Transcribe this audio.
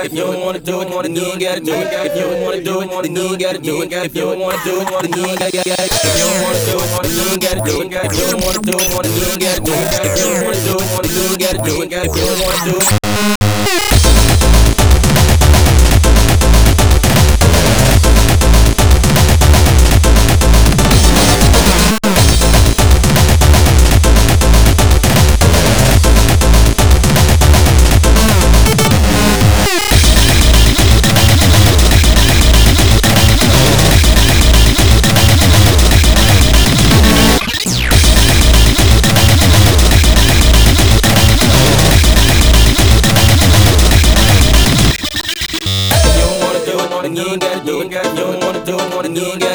If you don't wanna do it, then you ain't gotta do it. If you don't wanna do it, then you ain't gotta do it. If you don't wanna do it, then you ain't gotta do it. If you don't wanna do it, then you ain't gotta do it. If you don't wanna do it, then you ain't gotta do it. If you don't wanna do it, then you ain't gotta do it. If you don't wanna do it. And you ain't gotta do it. You don't wanna do it, then you ain't gotta